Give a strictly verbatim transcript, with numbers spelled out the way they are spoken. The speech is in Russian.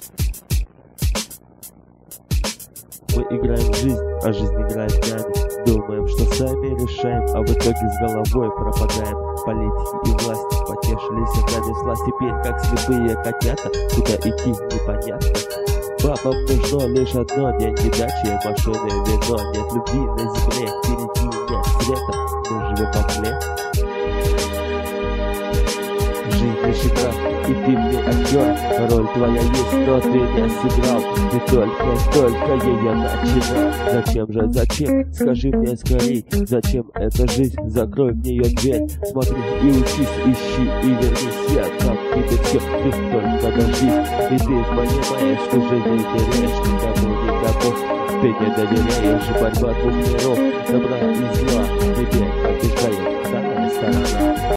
Мы играем в жизнь, а жизнь играет в нами. Думаем, что сами решаем, а в итоге с головой пропадаем. Политики и власти потешились, пронеслась теперь, как слепые котята. Куда идти, непонятно. Бабам нужно лишь одно: деньги, дачи, машины, вино. Нет любви на земле, впереди нет света. Мы живем во тьме. Жизнь лишь игра, и ты мне актер. Роль твоя есть, но ты не сыграл. Ты только, только ее начинал. Зачем же, зачем? Скажи мне скорей. Зачем эта жизнь? Закрой в нее дверь. Смотри и учись, ищи и вернись. Я дам тебе все, ты только дождись. И ты понимаешь, что жизнь не теряешь никому, никому. Ты не доверяешь, борьба двух миров, добра и зла. Тебе побеждает вторая сторона.